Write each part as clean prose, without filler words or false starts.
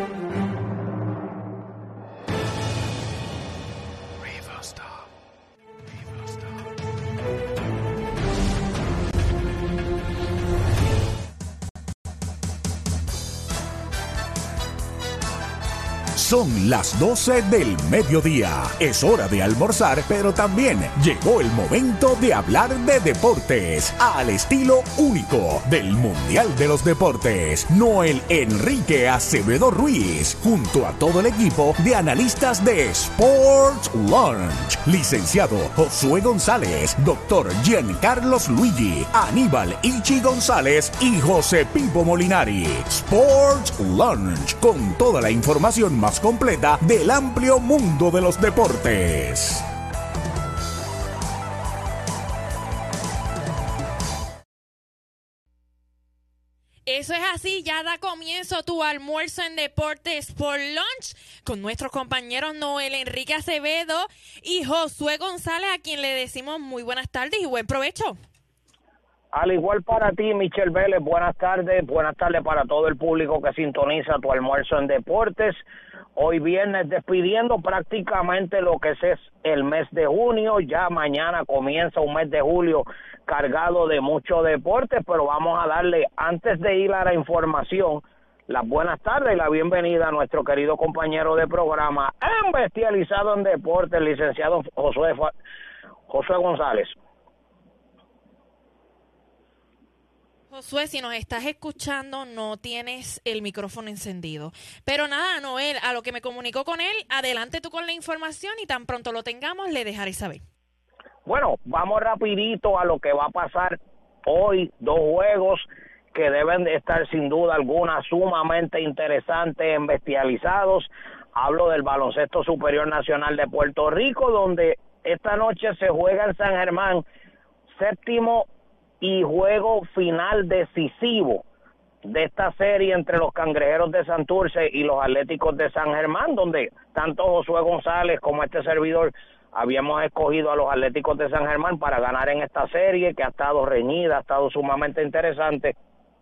Son las 12 del mediodía. Es hora de almorzar, pero también llegó el momento de hablar de deportes al estilo único del Mundial de los Deportes. Noel Enrique Acevedo Ruiz, junto a todo el equipo de analistas de Sports Lunch. Licenciado Josué González, doctor Giancarlos Luigi, Aníbal Ichi González y José Pipo Molinari. Sports Lunch, con toda la información más completa del amplio mundo de los deportes. Eso es así, ya da comienzo tu almuerzo en Deportes por Lunch con nuestros compañeros Noel Enrique Acevedo y Josué González, a quien le decimos muy buenas tardes y buen provecho. Al igual para ti, Michelle Vélez, buenas tardes para todo el público que sintoniza tu almuerzo en Deportes. Hoy viernes despidiendo prácticamente lo que es el mes de junio, ya mañana comienza un mes de julio cargado de mucho deporte, pero vamos a darle, antes de ir a la información, las buenas tardes y la bienvenida a nuestro querido compañero de programa, especializado en deporte, el licenciado Josué González. Josué, si nos estás escuchando, no tienes el micrófono encendido. Pero nada, Noel, a lo que me comunicó con él, adelante tú con la información y tan pronto lo tengamos, le dejaré saber. Bueno, vamos rapidito a lo que va a pasar hoy, dos juegos que deben de estar sin duda alguna sumamente interesantes, bestializados. Hablo del Baloncesto Superior Nacional de Puerto Rico, donde esta noche se juega en San Germán, séptimo y juego final decisivo de esta serie entre los Cangrejeros de Santurce y los Atléticos de San Germán, donde tanto Josué González como este servidor habíamos escogido a los Atléticos de San Germán para ganar en esta serie, que ha estado reñida, ha estado sumamente interesante.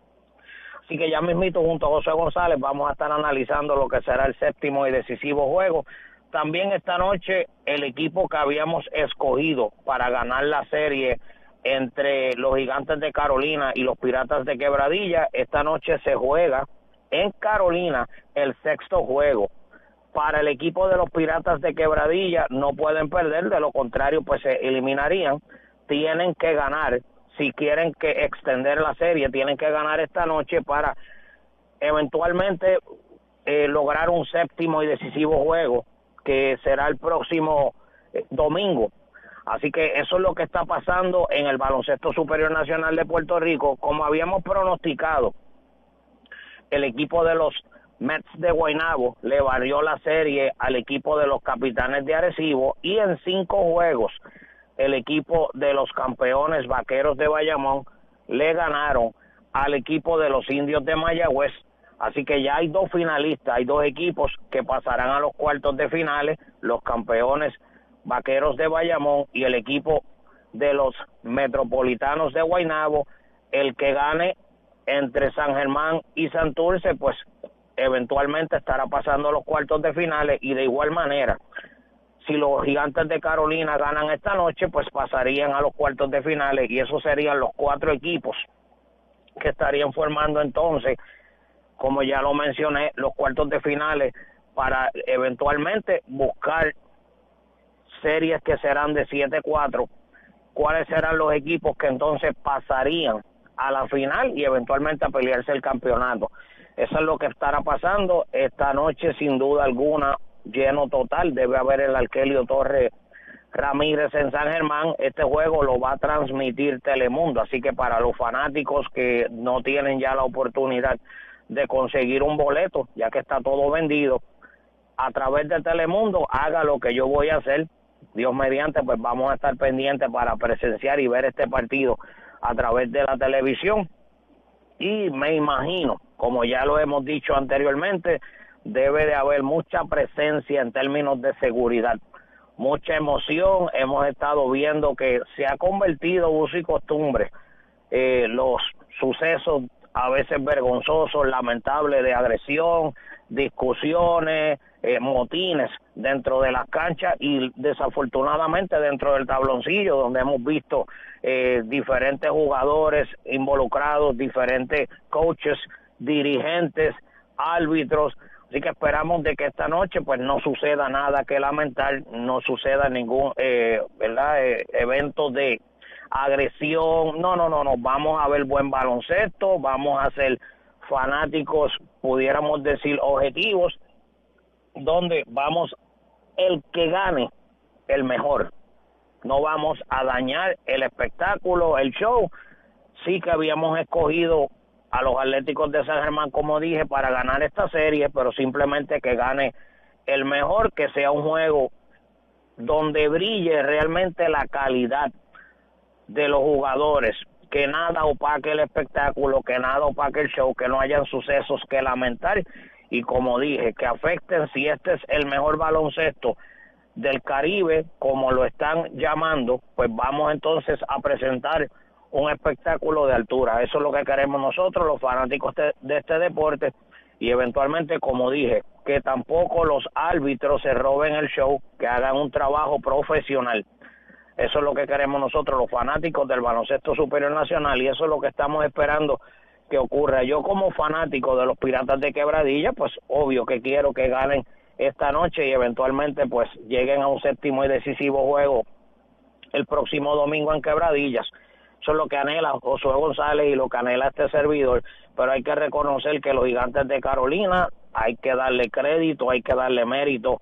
Así que ya mismito, junto a Josué González, vamos a estar analizando lo que será el séptimo y decisivo juego. También esta noche, el equipo que habíamos escogido para ganar la serie entre los Gigantes de Carolina y los Piratas de Quebradilla, esta noche se juega en Carolina el sexto juego. Para el equipo de los Piratas de Quebradilla no pueden perder, de lo contrario pues se eliminarían. Tienen que ganar, si quieren que extender la serie, tienen que ganar esta noche para eventualmente lograr un séptimo y decisivo juego, que será el próximo domingo. Así que eso es lo que está pasando en el Baloncesto Superior Nacional de Puerto Rico. Como habíamos pronosticado, el equipo de los Mets de Guaynabo le barrió la serie al equipo de los Capitanes de Arecibo, y en 5 juegos el equipo de los campeones Vaqueros de Bayamón le ganaron al equipo de los Indios de Mayagüez. Así que ya hay 2 finalistas, hay 2 equipos que pasarán a los cuartos de finales, los campeones Vaqueros de Bayamón y el equipo de los Metropolitanos de Guaynabo. El que gane entre San Germán y Santurce, pues eventualmente estará pasando a los cuartos de finales, y de igual manera, si los Gigantes de Carolina ganan esta noche, pues pasarían a los cuartos de finales, y esos serían los 4 equipos que estarían formando entonces, como ya lo mencioné, los cuartos de finales, para eventualmente buscar series que serán de 7-4, cuáles serán los equipos que entonces pasarían a la final y eventualmente a pelearse el campeonato. Eso es lo que estará pasando esta noche, sin duda alguna, lleno total. Debe haber el Arkelio Torres Ramírez en San Germán. Este juego lo va a transmitir Telemundo, así que para los fanáticos que no tienen ya la oportunidad de conseguir un boleto, ya que está todo vendido, a través de Telemundo, haga lo que yo voy a hacer. Dios mediante, pues vamos a estar pendientes para presenciar y ver este partido a través de la televisión. Y me imagino, como ya lo hemos dicho anteriormente, debe de haber mucha presencia en términos de seguridad, mucha emoción. Hemos estado viendo que se ha convertido uso y costumbre los sucesos a veces vergonzosos, lamentables, de agresión, discusiones, motines dentro de las canchas y desafortunadamente dentro del tabloncillo, donde hemos visto diferentes jugadores involucrados, diferentes coaches, dirigentes, árbitros. Así que esperamos de que esta noche pues no suceda nada que lamentar, no suceda ningún evento de agresión. No, vamos a ver buen baloncesto, vamos a ser fanáticos, pudiéramos decir objetivos, donde vamos el que gane, el mejor. No vamos a dañar el espectáculo, el show. Sí que habíamos escogido a los Atléticos de San Germán, como dije, para ganar esta serie, pero simplemente que gane el mejor, que sea un juego donde brille realmente la calidad de los jugadores, que nada opaque el espectáculo, que nada opaque el show, que no hayan sucesos que lamentar y, como dije, que afecten. Si este es el mejor baloncesto del Caribe, como lo están llamando, pues vamos entonces a presentar un espectáculo de altura. Eso es lo que queremos nosotros, los fanáticos de este deporte, y eventualmente, como dije, que tampoco los árbitros se roben el show, que hagan un trabajo profesional. Eso es lo que queremos nosotros, los fanáticos del baloncesto superior nacional, y eso es lo que estamos esperando que ocurra. Yo, como fanático de los Piratas de Quebradilla, pues obvio que quiero que ganen esta noche y eventualmente pues lleguen a un séptimo y decisivo juego el próximo domingo en Quebradillas. Eso es lo que anhela Josué González y lo que anhela este servidor, pero hay que reconocer que los Gigantes de Carolina, hay que darle crédito, hay que darle mérito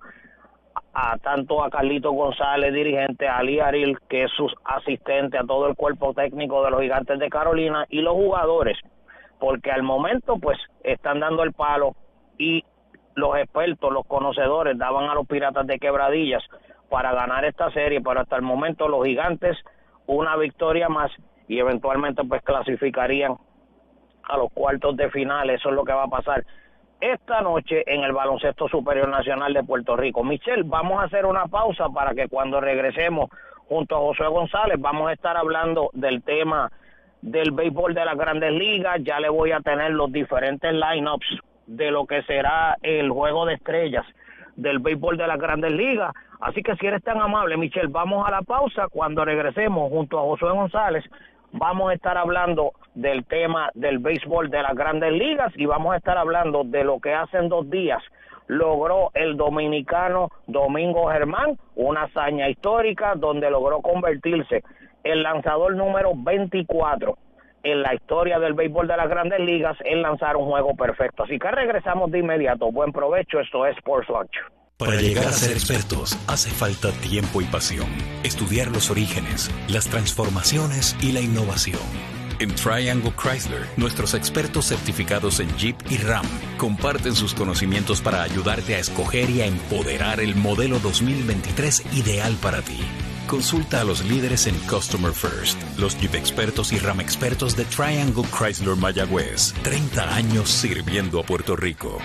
a tanto a Carlito González, dirigente, a Ali Aril, que es su asistente, a todo el cuerpo técnico de los Gigantes de Carolina, y los jugadores, porque al momento pues están dando el palo, y los expertos, los conocedores daban a los Piratas de Quebradillas para ganar esta serie, pero hasta el momento los Gigantes una victoria más y eventualmente pues clasificarían a los cuartos de final. Eso es lo que va a pasar esta noche en el Baloncesto Superior Nacional de Puerto Rico. Michelle, vamos a hacer una pausa para que cuando regresemos junto a Josué González vamos a estar hablando del tema del béisbol de las Grandes Ligas. Ya le voy a tener los diferentes lineups de lo que será el Juego de Estrellas del béisbol de las Grandes Ligas. Así que si eres tan amable, Michelle, vamos a la pausa. Cuando regresemos junto a Josué González, vamos a estar hablando del tema del béisbol de las Grandes Ligas y vamos a estar hablando de lo que hace 2 días logró el dominicano Domingo Germán, una hazaña histórica donde logró convertirse el lanzador número 24 en la historia del béisbol de las Grandes Ligas en lanzar un juego perfecto. Así que regresamos de inmediato. Buen provecho, esto es Sports Lunch. Para llegar a ser expertos hace falta tiempo y pasión. Estudiar los orígenes, las transformaciones y la innovación. En Triangle Chrysler, nuestros expertos certificados en Jeep y Ram comparten sus conocimientos para ayudarte a escoger y a empoderar el modelo 2023 ideal para ti. Consulta a los líderes en Customer First, los Jeep expertos y Ram expertos de Triangle Chrysler Mayagüez. 30 años sirviendo a Puerto Rico.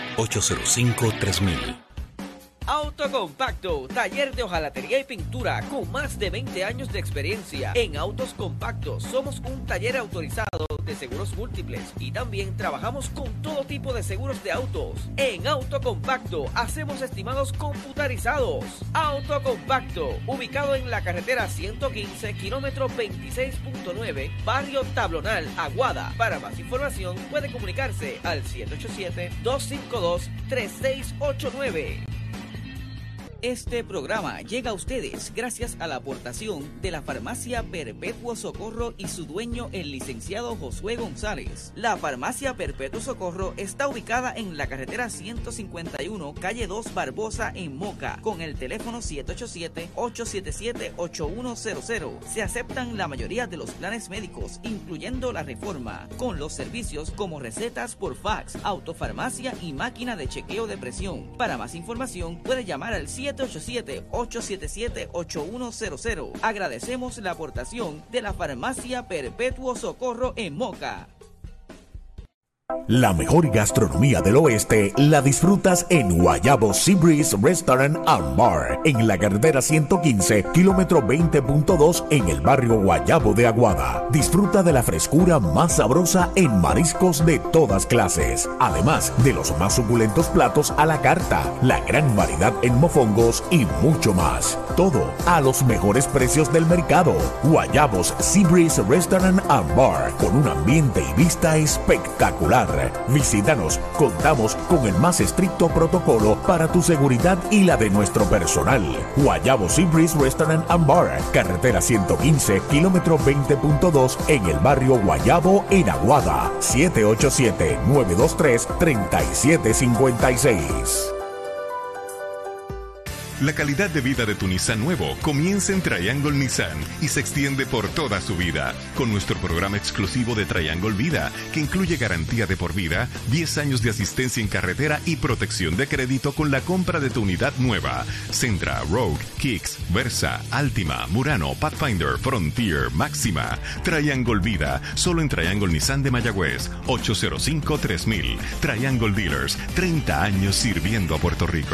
805-3000. Autocompacto, taller de hojalatería y pintura con más de 20 años de experiencia. En Autos Compactos somos un taller autorizado de seguros múltiples y también trabajamos con todo tipo de seguros de autos. En Autocompacto hacemos estimados computarizados. Autocompacto, ubicado en la carretera 115, kilómetro 26.9, barrio Tablonal, Aguada. Para más información puede comunicarse al 787-252-3689. Este programa llega a ustedes gracias a la aportación de la Farmacia Perpetuo Socorro y su dueño, el licenciado Josué González. La Farmacia Perpetuo Socorro está ubicada en la carretera 151, calle 2 Barbosa, en Moca, con el teléfono 787-877-8100. Se aceptan la mayoría de los planes médicos, incluyendo la Reforma, con los servicios como recetas por fax, autofarmacia y máquina de chequeo de presión. Para más información, puede llamar al 787-877-8100. Agradecemos la aportación de la Farmacia Perpetuo Socorro en Moca. La mejor gastronomía del oeste la disfrutas en Guayabo Seabreeze Restaurant and Bar, en la carretera 115, kilómetro 20.2, en el barrio Guayabo de Aguada. Disfruta de la frescura más sabrosa en mariscos de todas clases, además de los más suculentos platos a la carta, la gran variedad en mofongos y mucho más. Todo a los mejores precios del mercado. Guayabos Seabreeze Restaurant and Bar, con un ambiente y vista espectacular. Visítanos, contamos con el más estricto protocolo para tu seguridad y la de nuestro personal. Guayabo Seabreeze Restaurant and Bar, carretera 115, kilómetro 20.2, en el barrio Guayabo, en Aguada. 787-923-3756. La calidad de vida de tu Nissan nuevo comienza en Triangle Nissan y se extiende por toda su vida, con nuestro programa exclusivo de Triangle Vida, que incluye garantía de por vida, 10 años de asistencia en carretera y protección de crédito con la compra de tu unidad nueva. Sentra, Rogue, Kicks, Versa, Altima, Murano, Pathfinder, Frontier, Máxima. Triangle Vida, solo en Triangle Nissan de Mayagüez, 805-3000. Triangle Dealers, 30 años sirviendo a Puerto Rico.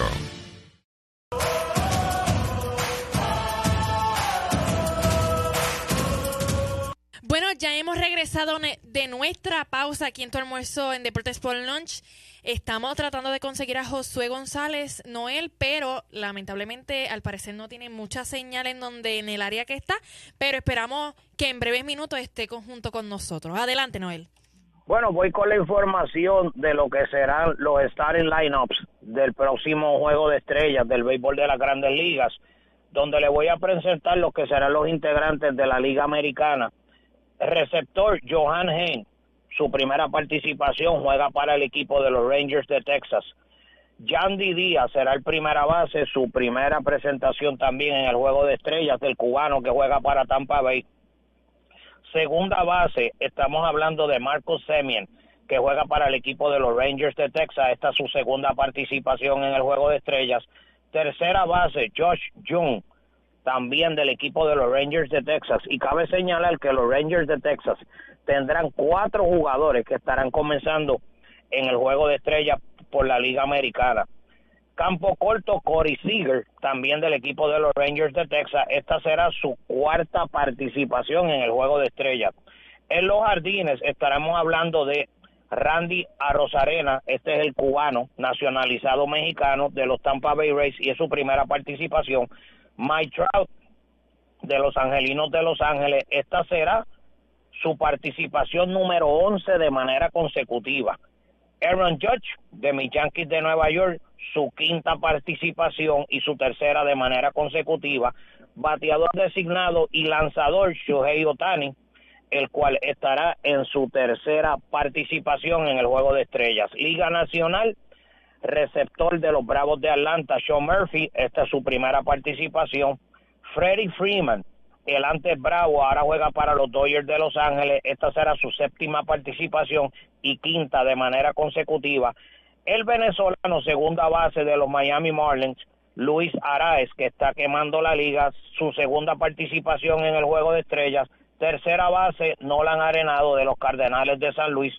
Bueno, ya hemos regresado de nuestra pausa aquí en Tu Almuerzo en Deportes por Lunch. Estamos tratando de conseguir a Josué González, Noel, pero lamentablemente al parecer no tiene mucha señal en el área que está, pero esperamos que en breves minutos esté junto con nosotros. Adelante, Noel. Bueno, voy con la información de lo que serán los starting lineups del próximo Juego de Estrellas del béisbol de las Grandes Ligas, donde le voy a presentar los que serán los integrantes de la Liga Americana. El receptor Johan Hain, su primera participación, juega para el equipo de los Rangers de Texas. Yandy Díaz será el primera base, su primera presentación también en el Juego de Estrellas del cubano que juega para Tampa Bay. Segunda base, estamos hablando de Marcus Semien, que juega para el equipo de los Rangers de Texas. Esta es su segunda participación en el Juego de Estrellas. Tercera base, Josh Jung, también del equipo de los Rangers de Texas. Y cabe señalar que los Rangers de Texas tendrán 4 jugadores que estarán comenzando en el Juego de Estrellas por la Liga Americana. Campo corto, Corey Seager, también del equipo de los Rangers de Texas. Esta será su cuarta participación en el Juego de Estrellas. En los jardines estaremos hablando de Randy Arozarena. Este es el cubano nacionalizado mexicano de los Tampa Bay Rays y es su primera participación. Mike Trout, de los Angelinos de Los Ángeles. Esta será su participación número 11 de manera consecutiva. Aaron Judge, de mis Yankees de Nueva York, su quinta participación y su tercera de manera consecutiva. Bateador designado y lanzador Shohei Ohtani, el cual estará en su tercera participación en el Juego de Estrellas. Liga Nacional, receptor de los Bravos de Atlanta, Sean Murphy, esta es su primera participación. Freddie Freeman, el antes Bravo, ahora juega para los Dodgers de Los Ángeles, esta será su séptima participación y quinta de manera consecutiva. El venezolano, segunda base de los Miami Marlins, Luis Arraez, que está quemando la liga, su segunda participación en el Juego de Estrellas. Tercera base, Nolan Arenado, de los Cardenales de San Luis,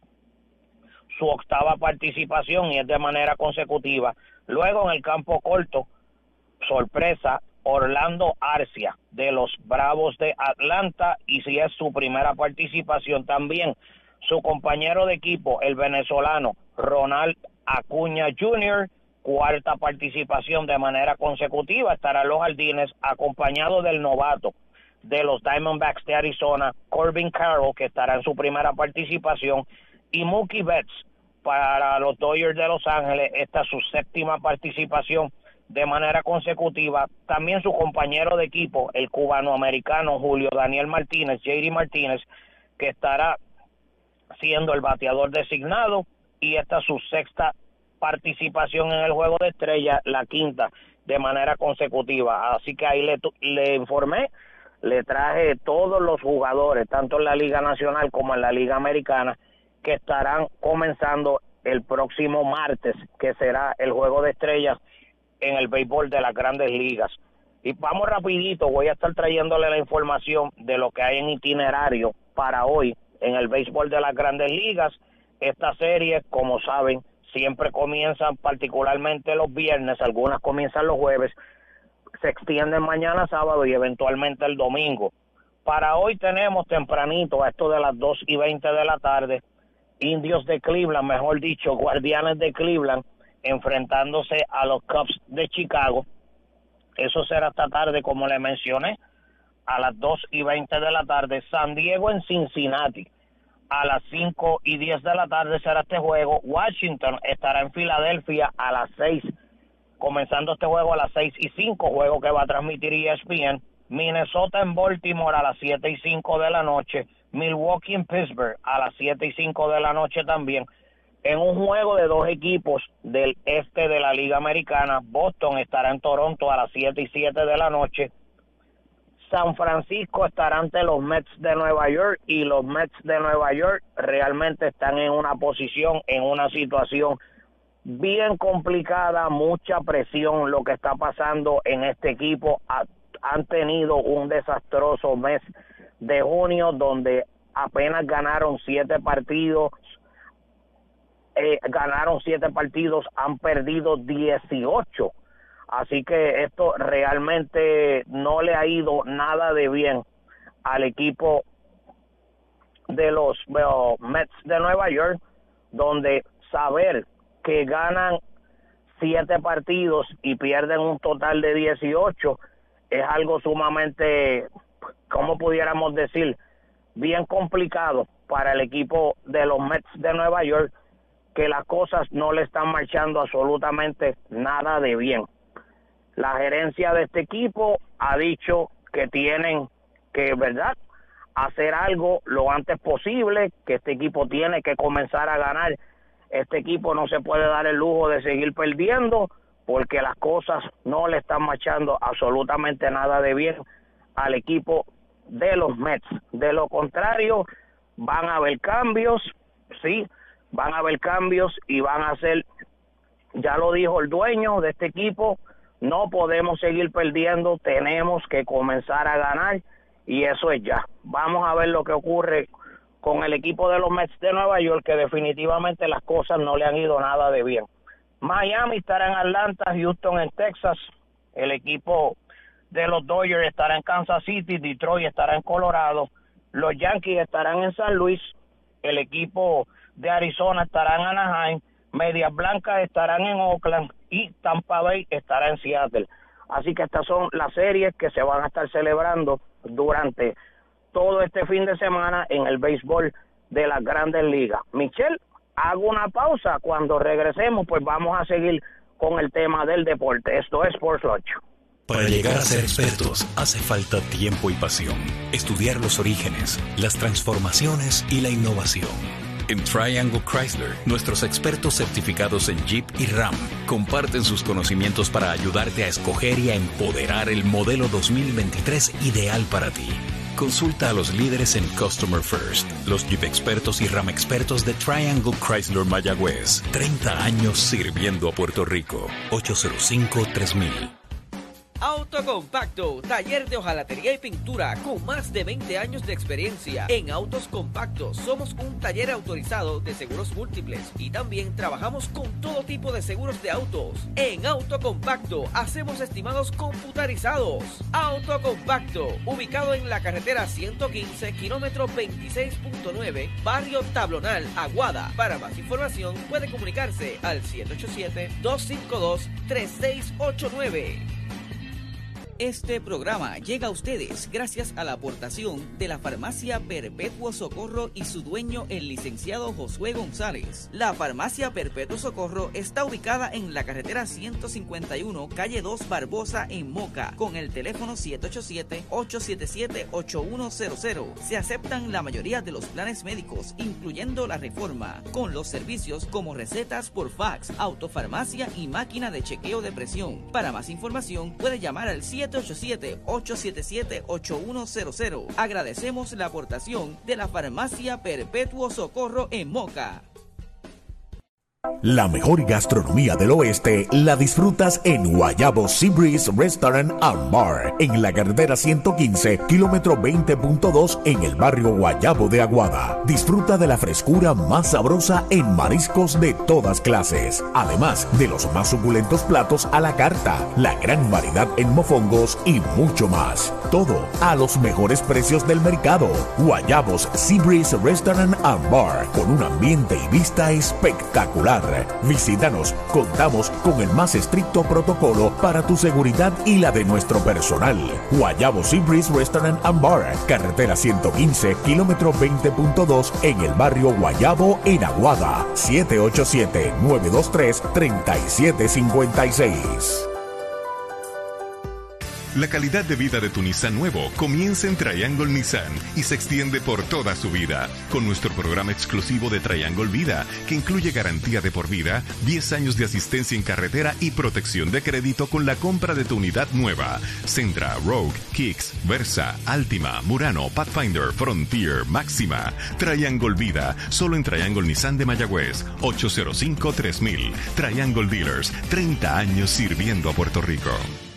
su octava participación y es de manera consecutiva. Luego en el campo corto, sorpresa, Orlando Arcia, de los Bravos de Atlanta, y si es su primera participación también. Su compañero de equipo, el venezolano Ronald Acuña Jr., cuarta participación de manera consecutiva. Estará en los jardines acompañado del novato de los Diamondbacks de Arizona, Corbin Carroll, que estará en su primera participación, y Mookie Betts para los Dodgers de Los Ángeles. Esta es su séptima participación de manera consecutiva. También su compañero de equipo, el cubano-americano Julio Daniel Martínez, JD Martínez, que estará siendo el bateador designado, y esta es su sexta participación en el Juego de Estrellas, la quinta de manera consecutiva. Así que ahí le informé, le traje todos los jugadores, tanto en la Liga Nacional como en la Liga Americana, que estarán comenzando el próximo martes, que será el Juego de Estrellas en el béisbol de las Grandes Ligas. Y vamos rapidito, voy a estar trayéndole la información de lo que hay en itinerario para hoy en el béisbol de las Grandes Ligas. Estas series, como saben, siempre comienzan particularmente los viernes, algunas comienzan los jueves, se extienden mañana sábado y eventualmente el domingo. Para hoy tenemos tempranito, a esto de las 2:20 de la tarde, Indios de Cleveland, mejor dicho, Guardianes de Cleveland, enfrentándose a los Cubs de Chicago. Eso será esta tarde, como le mencioné, a las 2:20 de la tarde. San Diego en Cincinnati, a las 5:10 de la tarde será este juego. Washington estará en Filadelfia a las 6, comenzando este juego a las 6:05, juego que va a transmitir ESPN. Minnesota en Baltimore a las 7:05 de la noche. Milwaukee en Pittsburgh a las 7:05 de la noche también. En un juego de dos equipos del este de la Liga Americana, Boston estará en Toronto a las 7:07 de la noche. San Francisco estará ante los Mets de Nueva York, y los Mets de Nueva York realmente están en una posición, en una situación bien complicada, mucha presión lo que está pasando en este equipo. Han tenido un desastroso mes de junio donde apenas ganaron 7 partidos, han perdido 18. Así que esto realmente no le ha ido nada de bien al equipo de los Mets de Nueva York, donde saber que ganan 7 partidos y pierden un total de 18 es algo sumamente, ¿cómo pudiéramos decir?, bien complicado para el equipo de los Mets de Nueva York, que las cosas no le están marchando absolutamente nada de bien. La gerencia de este equipo ha dicho que tienen que, ¿verdad?, hacer algo lo antes posible, que este equipo tiene que comenzar a ganar. Este equipo no se puede dar el lujo de seguir perdiendo, porque las cosas no le están marchando absolutamente nada de bien al equipo de los Mets. De lo contrario, van a haber cambios, sí, van a haber cambios y van a ser, ya lo dijo el dueño de este equipo, no podemos seguir perdiendo, tenemos que comenzar a ganar, y eso es ya. Vamos a ver lo que ocurre con el equipo de los Mets de Nueva York, que definitivamente las cosas no le han ido nada de bien. Miami estará en Atlanta, Houston en Texas, el equipo de los Dodgers estará en Kansas City, Detroit estará en Colorado, los Yankees estarán en San Luis, el equipo de Arizona estará en Anaheim, Medias Blancas estarán en Oakland y Tampa Bay estará en Seattle. Así que estas son las series que se van a estar celebrando durante todo este fin de semana en el béisbol de las Grandes Ligas. Michelle, hago una pausa. Cuando regresemos, pues vamos a seguir con el tema del deporte. Esto es Sports Lunch. Para llegar a ser expertos hace falta tiempo y pasión. Estudiar los orígenes, las transformaciones y la innovación. En Triangle Chrysler, nuestros expertos certificados en Jeep y Ram comparten sus conocimientos para ayudarte a escoger y a empoderar el modelo 2023 ideal para ti. Consulta a los líderes en Customer First, los Jeep expertos y Ram expertos de Triangle Chrysler Mayagüez. 30 años sirviendo a Puerto Rico. 805-3000. Autocompacto, taller de hojalatería y pintura con más de 20 años de experiencia. En Autos Compactos somos un taller autorizado de seguros múltiples y también trabajamos con todo tipo de seguros de autos. En Autocompacto hacemos estimados computarizados. Autocompacto, ubicado en la carretera 115, kilómetro 26.9, barrio Tablonal, Aguada. Para más información puede comunicarse al 787-252-3689. Este programa llega a ustedes gracias a la aportación de la Farmacia Perpetuo Socorro y su dueño, el licenciado Josué González. La Farmacia Perpetuo Socorro está ubicada en la carretera 151, calle 2 Barbosa, en Moca, con el teléfono 787-877-8100. Se aceptan la mayoría de los planes médicos, incluyendo la Reforma, con los servicios como recetas por fax, autofarmacia y máquina de chequeo de presión. Para más información puede llamar al 787-877-8100. Agradecemos la aportación de la Farmacia Perpetuo Socorro en Moca. La mejor gastronomía del oeste la disfrutas en Guayabo Seabreeze Restaurant and Bar, en la carretera 115, kilómetro 20.2, en el barrio Guayabo de Aguada. Disfruta de la frescura más sabrosa en mariscos de todas clases, además de los más suculentos platos a la carta, la gran variedad en mofongos y mucho más. Todo a los mejores precios del mercado. Guayabos Seabreeze Restaurant and Bar, con un ambiente y vista espectacular. Visítanos, contamos con el más estricto protocolo para tu seguridad y la de nuestro personal. Guayabo Seabreeze Restaurant and Bar, carretera 115, kilómetro 20.2, en el barrio Guayabo, en Aguada. 787-923-3756. La calidad de vida de tu Nissan nuevo comienza en Triangle Nissan y se extiende por toda su vida, con nuestro programa exclusivo de Triangle Vida, que incluye garantía de por vida, 10 años de asistencia en carretera y protección de crédito con la compra de tu unidad nueva. Sentra, Rogue, Kicks, Versa, Altima, Murano, Pathfinder, Frontier, Máxima. Triangle Vida, solo en Triangle Nissan de Mayagüez, 805-3000. Triangle Dealers, 30 años sirviendo a Puerto Rico.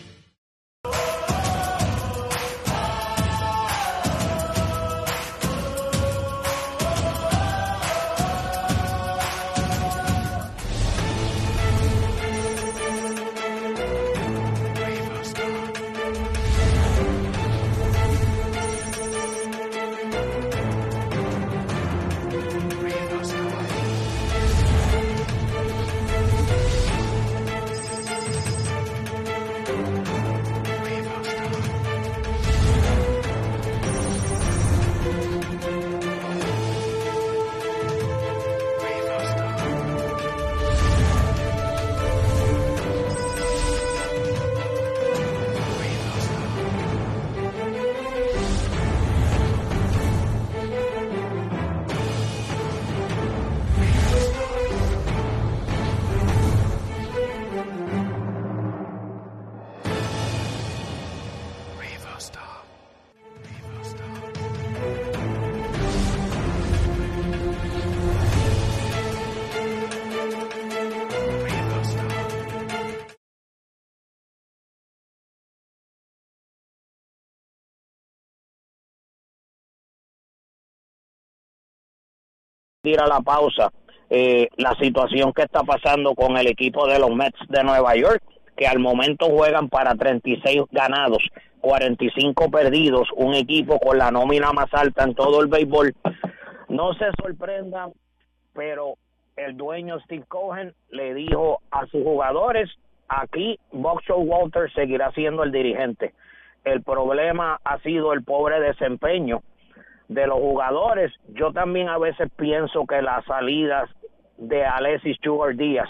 Ir a la pausa, la situación que está pasando con el equipo de los Mets de Nueva York, que al momento juegan para 36 ganados, 45 perdidos, un equipo con la nómina más alta en todo el béisbol. No se sorprendan, pero el dueño Steve Cohen le dijo a sus jugadores, aquí Buck Showalter seguirá siendo el dirigente. El problema ha sido el pobre desempeño de los jugadores. Yo también a veces pienso que las salidas de Alexis Stewart Díaz,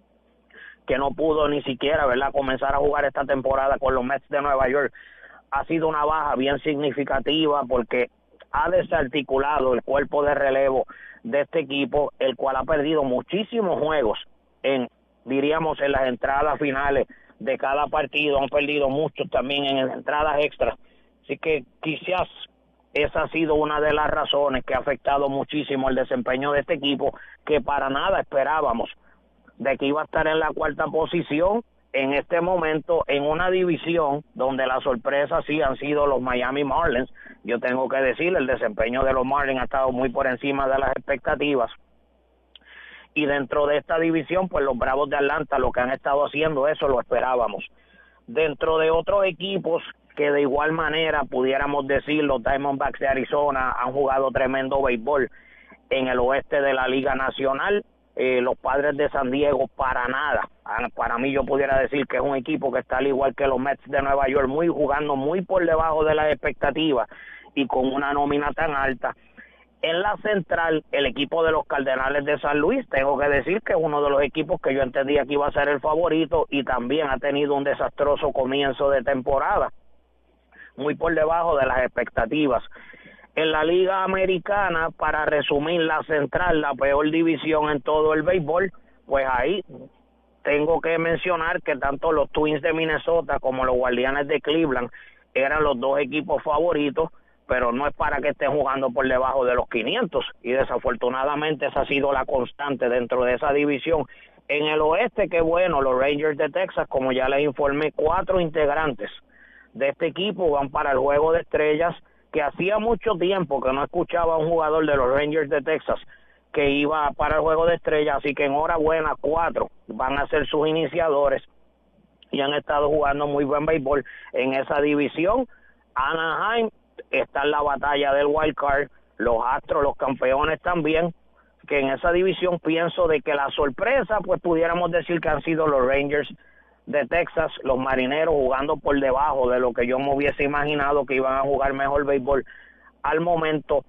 que no pudo ni siquiera, ¿verdad?, comenzar a jugar esta temporada con los Mets de Nueva York, ha sido una baja bien significativa porque ha desarticulado el cuerpo de relevo de este equipo, el cual ha perdido muchísimos juegos en las entradas finales de cada partido, han perdido muchos también en entradas extras. Así que quizás esa ha sido una de las razones que ha afectado muchísimo el desempeño de este equipo, que para nada esperábamos de que iba a estar en la cuarta posición en este momento, en una división donde las sorpresas sí han sido los Miami Marlins. Yo tengo que decir, el desempeño de los Marlins ha estado muy por encima de las expectativas. Y dentro de esta división, pues los Bravos de Atlanta, lo que han estado haciendo, eso lo esperábamos. Dentro de otros equipos que de igual manera pudiéramos decir, los Diamondbacks de Arizona han jugado tremendo béisbol en el oeste de la Liga Nacional. Los Padres de San Diego, para nada. Para mí, yo pudiera decir que es un equipo que está al igual que los Mets de Nueva York, jugando muy por debajo de las expectativas y con una nómina tan alta. En la central, el equipo de los Cardenales de San Luis, tengo que decir que es uno de los equipos que yo entendía que iba a ser el favorito y también ha tenido un desastroso comienzo de temporada, muy por debajo de las expectativas. En la Liga Americana, para resumir, la central, la peor división en todo el béisbol, pues ahí tengo que mencionar que tanto los Twins de Minnesota como los Guardianes de Cleveland eran los dos equipos favoritos, pero no es para que estén jugando por debajo de los 500, y desafortunadamente esa ha sido la constante dentro de esa división. En el oeste, qué bueno, los Rangers de Texas, como ya les informé, 4 integrantes de este equipo van para el Juego de Estrellas, que hacía mucho tiempo que no escuchaba a un jugador de los Rangers de Texas que iba para el Juego de Estrellas, así que enhorabuena, 4 van a ser sus iniciadores y han estado jugando muy buen béisbol en esa división. Anaheim está en la batalla del wild card, los Astros, los campeones también, que en esa división pienso de que la sorpresa, pues pudiéramos decir que han sido los Rangers de Texas, los Marineros jugando por debajo de lo que yo me hubiese imaginado que iban a jugar mejor béisbol al momento.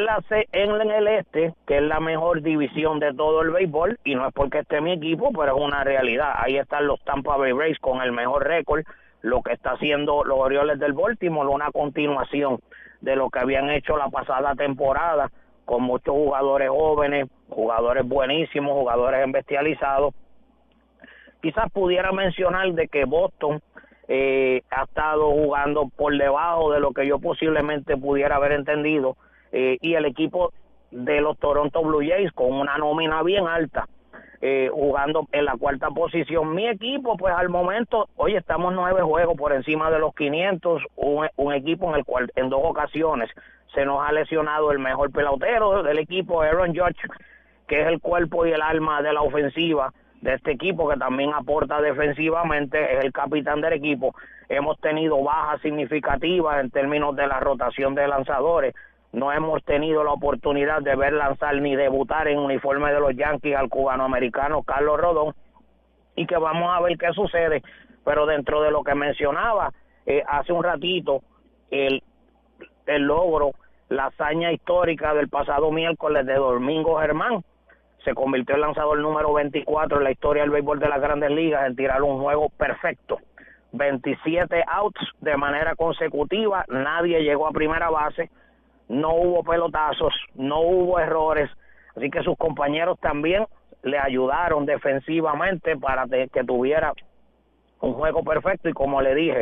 En el este, que es la mejor división de todo el béisbol, y no es porque esté mi equipo, pero es una realidad. Ahí están los Tampa Bay Rays con el mejor récord, lo que está haciendo los Orioles del Baltimore, una continuación de lo que habían hecho la pasada temporada, con muchos jugadores jóvenes, jugadores buenísimos, jugadores embestializados. Quizás pudiera mencionar de que Boston ha estado jugando por debajo de lo que yo posiblemente pudiera haber entendido, y el equipo de los Toronto Blue Jays con una nómina bien alta, jugando en la 4ª posición. Mi equipo, pues al momento, hoy estamos 9 juegos por encima de los 500, un equipo en el cual en 2 ocasiones se nos ha lesionado el mejor pelotero del equipo, Aaron Judge, que es el cuerpo y el alma de la ofensiva de este equipo, que también aporta defensivamente, es el capitán del equipo. Hemos tenido bajas significativas en términos de la rotación de lanzadores. No hemos tenido la oportunidad de ver lanzar ni debutar en uniforme de los Yankees al cubanoamericano Carlos Rodón, y que vamos a ver qué sucede. Pero dentro de lo que mencionaba hace un ratito, el logro, la hazaña histórica del pasado miércoles de Domingo Germán, se convirtió en lanzador número 24 en la historia del béisbol de las Grandes Ligas en tirar un juego perfecto. 27 outs de manera consecutiva, nadie llegó a primera base, no hubo pelotazos, no hubo errores, así que sus compañeros también le ayudaron defensivamente para que tuviera un juego perfecto. Y como le dije,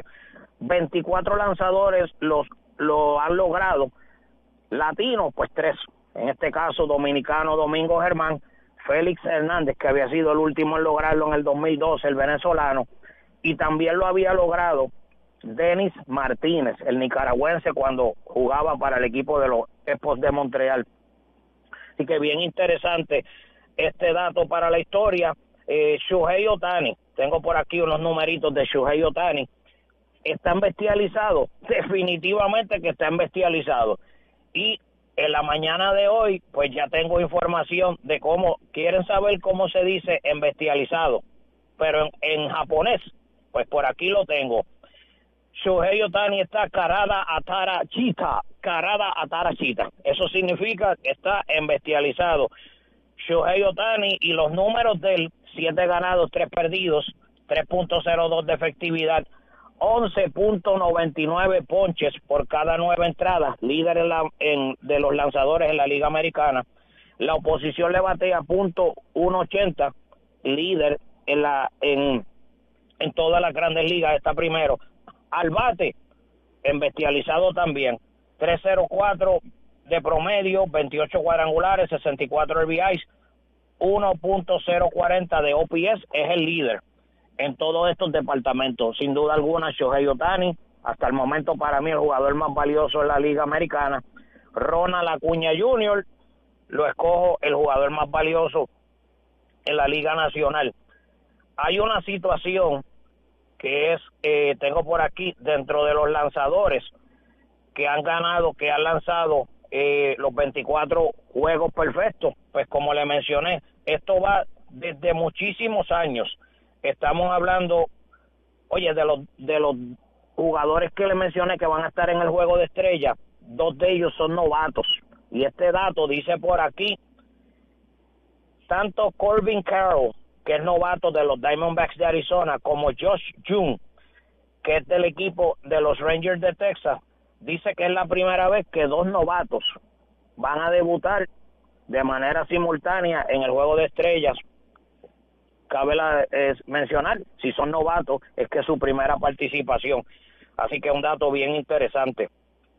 24 lanzadores lo han logrado, latinos pues 3, en este caso dominicano Domingo Germán, Félix Hernández, que había sido el último en lograrlo en el 2012, el venezolano, y también lo había logrado Denis Martínez, el nicaragüense, cuando jugaba para el equipo de los Expos de Montreal. Así que bien interesante este dato para la historia. Shohei Ohtani, tengo por aquí unos numeritos de Shohei Ohtani. ¿Está embestializado? Definitivamente que está embestializado. Y en la mañana de hoy, pues ya tengo información de cómo, quieren saber cómo se dice embestializado, pero en japonés, pues por aquí lo tengo. Shohei Ohtani está Karada Atara Chita. Eso significa que está embestializado. Shohei Ohtani, y los números del 7 ganados, 3 perdidos, 3.02 de efectividad, 11.99 ponches por cada 9 entradas, líder de los lanzadores en la Liga Americana. La oposición le batea .180, líder en todas las Grandes Ligas, está primero. Al bate, embestializado también, 3.04 de promedio, 28 cuadrangulares, 64 RBIs, 1.040 de OPS, es el líder en todos estos departamentos. Sin duda alguna, Shohei Ohtani, hasta el momento para mí el jugador más valioso en la Liga Americana. Ronald Acuña Jr., lo escojo el jugador más valioso en la Liga Nacional. Hay una situación que es, tengo por aquí, dentro de los lanzadores que han lanzado los 24 juegos perfectos, pues como le mencioné, esto va desde muchísimos años. Estamos hablando, oye, de los jugadores que le mencioné que van a estar en el Juego de Estrellas, 2 de ellos son novatos. Y este dato dice por aquí, tanto Corbin Carroll, que es novato de los Diamondbacks de Arizona, como Josh Jung, que es del equipo de los Rangers de Texas, dice que es la primera vez que 2 novatos van a debutar de manera simultánea en el Juego de Estrellas. Cabe mencionar, si son novatos, es que es su primera participación. Así que un dato bien interesante.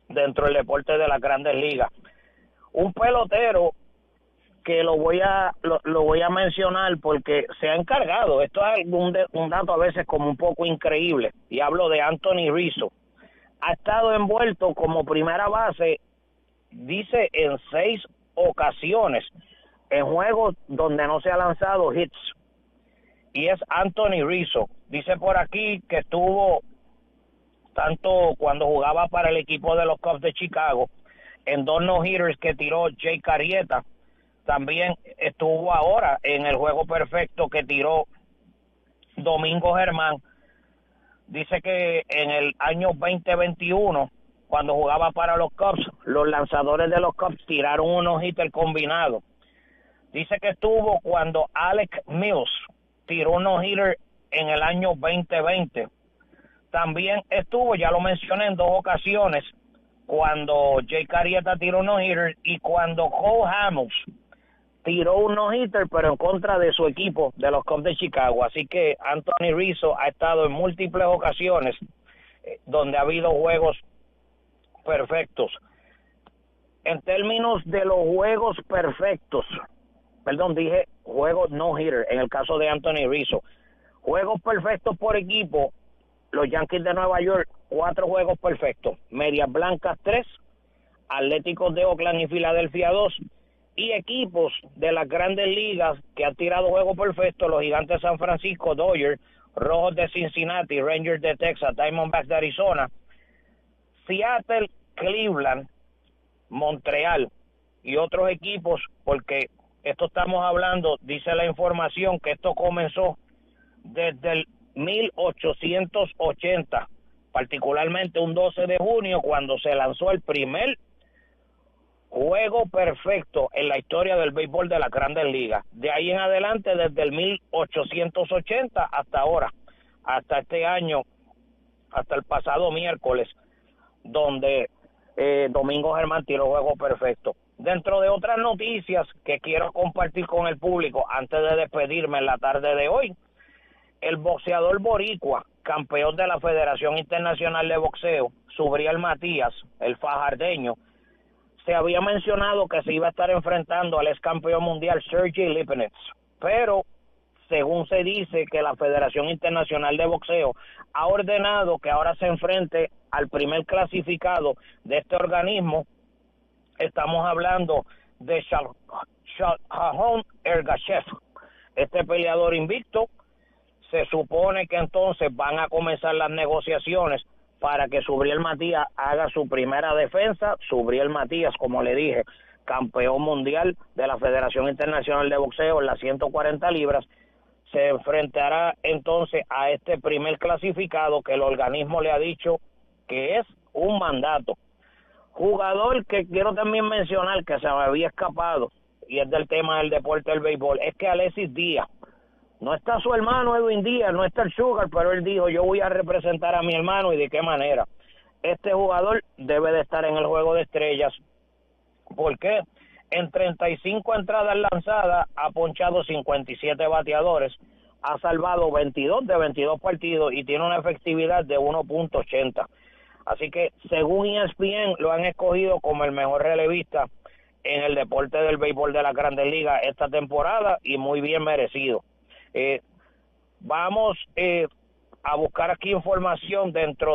dentro del deporte de las Grandes Ligas. Un pelotero que lo voy a mencionar porque se ha encargado, esto es un dato a veces como un poco increíble, y hablo de Anthony Rizzo. Ha estado envuelto como primera base, dice, en 6 ocasiones en juegos donde no se ha lanzado hits, y es Anthony Rizzo. Dice por aquí que estuvo tanto cuando jugaba para el equipo de los Cubs de Chicago en 2 no-hitters que tiró Jake Arrieta. También estuvo ahora en el juego perfecto que tiró Domingo Germán. Dice que en el año 2021, cuando jugaba para los Cubs, los lanzadores de los Cubs tiraron unos hitters combinados. Dice que estuvo cuando Alec Mills tiró un no-hitter en el año 2020. También estuvo, ya lo mencioné en 2 ocasiones, cuando Jake Arrieta tiró un no-hitter y cuando Cole Hamels tiró un no-hitter, pero en contra de su equipo, de los Cubs de Chicago. Así que Anthony Rizzo ha estado en múltiples ocasiones donde ha habido juegos perfectos. En términos de los juegos perfectos, dije juegos no-hitter, en el caso de Anthony Rizzo. Juegos perfectos por equipo, los Yankees de Nueva York, 4 juegos perfectos. Medias Blancas, 3. Atléticos de Oakland y Filadelfia, 2. Y equipos de las Grandes Ligas que han tirado juegos perfectos: los Gigantes de San Francisco, Dodgers, Rojos de Cincinnati, Rangers de Texas, Diamondbacks de Arizona, Seattle, Cleveland, Montreal y otros equipos, porque esto estamos hablando, dice la información, que esto comenzó desde el 1880, particularmente un 12 de junio, cuando se lanzó el primer juego perfecto en la historia del béisbol de las Grandes Ligas. De ahí en adelante, desde el 1880 hasta ahora, hasta este año, hasta el pasado miércoles, donde Domingo Germán tiró juego perfecto. Dentro de otras noticias que quiero compartir con el público antes de despedirme en la tarde de hoy, el boxeador boricua, campeón de la Federación Internacional de Boxeo, Subriel Matías, el fajardeño, se había mencionado que se iba a estar enfrentando al ex campeón mundial Sergey Lipinets, pero según se dice que la Federación Internacional de Boxeo ha ordenado que ahora se enfrente al primer clasificado de este organismo. Estamos hablando de Sharon Ergashev, este peleador invicto. Se supone que entonces van a comenzar las negociaciones para que Subriel Matías haga su primera defensa. Subriel Matías, como le dije, campeón mundial de la Federación Internacional de Boxeo en las 140 libras, se enfrentará entonces a este primer clasificado que el organismo le ha dicho que es un mandato. Jugador que quiero también mencionar que se me había escapado, y es del tema del deporte del béisbol, es que Alexis Díaz, no está su hermano Edwin Díaz, no está el Sugar, pero él dijo, yo voy a representar a mi hermano, y de qué manera. Este jugador debe de estar en el Juego de Estrellas. ¿Por qué? En 35 entradas lanzadas ha ponchado 57 bateadores, ha salvado 22 de 22 partidos y tiene una efectividad de 1.80. Así que, según ESPN, lo han escogido como el mejor relevista en el deporte del béisbol de las Grandes Ligas esta temporada, y muy bien merecido. Vamos a buscar aquí información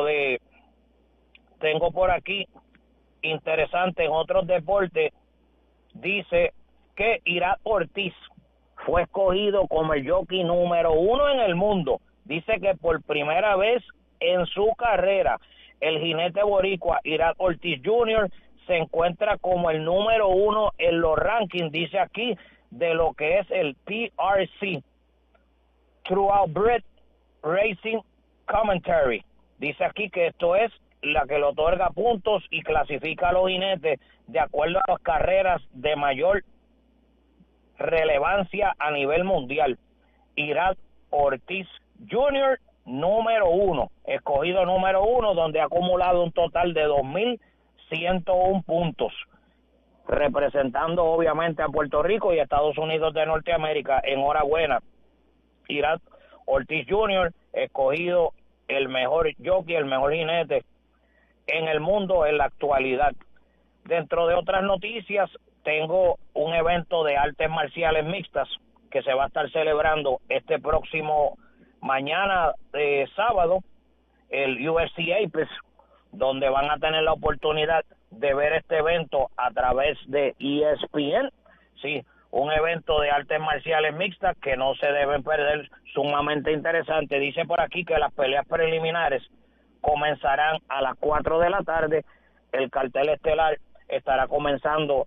tengo por aquí interesante en otros deportes. Dice que Irat Ortiz fue escogido como el jockey número 1 en el mundo. Dice que por primera vez en su carrera, el jinete boricua Irat Ortiz Jr. se encuentra como el número 1 en los rankings, dice aquí, de lo que es el PRC, Thoroughbred Racing Commentary. Dice aquí que esto es la que le otorga puntos y clasifica a los jinetes de acuerdo a las carreras de mayor relevancia a nivel mundial. Irat Ortiz Jr., número 1, escogido número 1, donde ha acumulado un total de 2.101 puntos, representando obviamente a Puerto Rico y Estados Unidos de Norteamérica. Enhorabuena, Irat Ortiz Jr., escogido el mejor jockey, el mejor jinete en el mundo en la actualidad. Dentro de otras noticias, tengo un evento de artes marciales mixtas que se va a estar celebrando este próximo mañana sábado, el UFC Apex, donde van a tener la oportunidad de ver este evento a través de ESPN, sí, un evento de artes marciales mixtas que no se deben perder, sumamente interesante. Dice por aquí que las peleas preliminares comenzarán a las 4 de la tarde, el cartel estelar estará continuando,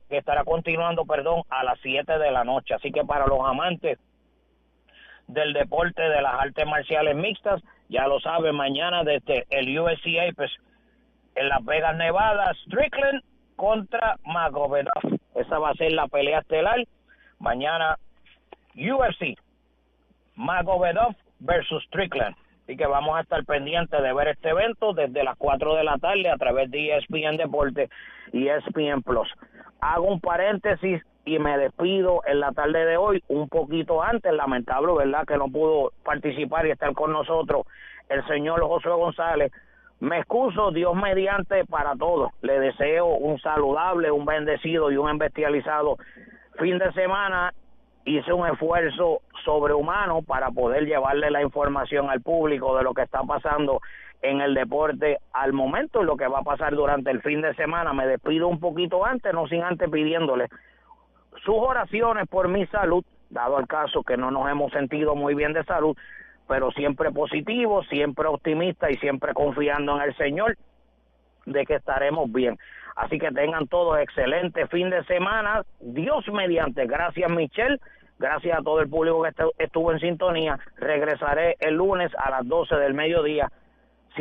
a las 7 de la noche. Así que para los amantes del deporte de las artes marciales mixtas, ya lo saben, mañana desde el UFC Apex en Las Vegas, Nevada, Strickland contra Magomedov. Esa va a ser la pelea estelar. Mañana UFC, Magomedov versus Strickland. Así que vamos a estar pendientes de ver este evento desde las 4 de la tarde a través de ESPN Deporte y ESPN Plus. Hago un paréntesis y me despido en la tarde de hoy, un poquito antes, lamentable, ¿verdad?, que no pudo participar y estar con nosotros el señor Josué González. Me excuso, Dios mediante, para todos. Le deseo un saludable, un bendecido y un bestializado fin de semana. Hice un esfuerzo sobrehumano para poder llevarle la información al público de lo que está pasando en el deporte al momento y lo que va a pasar durante el fin de semana. Me despido un poquito antes, no sin antes pidiéndole sus oraciones por mi salud, dado el caso que no nos hemos sentido muy bien de salud, pero siempre positivo, siempre optimista y siempre confiando en el Señor de que estaremos bien. Así que tengan todos excelente fin de semana, Dios mediante. Gracias, Michelle, gracias a todo el público que estuvo en sintonía. Regresaré el lunes a las 12 del mediodía, si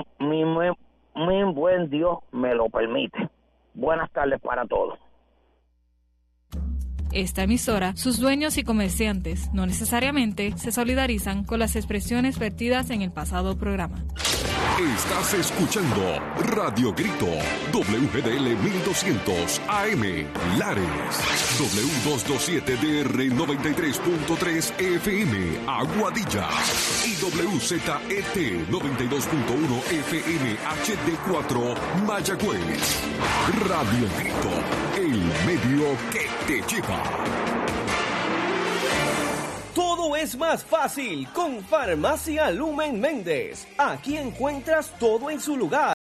mi buen Dios me lo permite. Buenas tardes para todos. Esta emisora, sus dueños y comerciantes no necesariamente se solidarizan con las expresiones vertidas en el pasado programa. Estás escuchando Radio Grito, WGDL 1200 AM, Lares, W227DR 93.3 FM, Aguadilla, y WZET 92.1 FM HD4, Mayagüez. Radio Grito, el medio que te lleva. Todo es más fácil con Farmacia Lumen Méndez. Aquí encuentras todo en su lugar.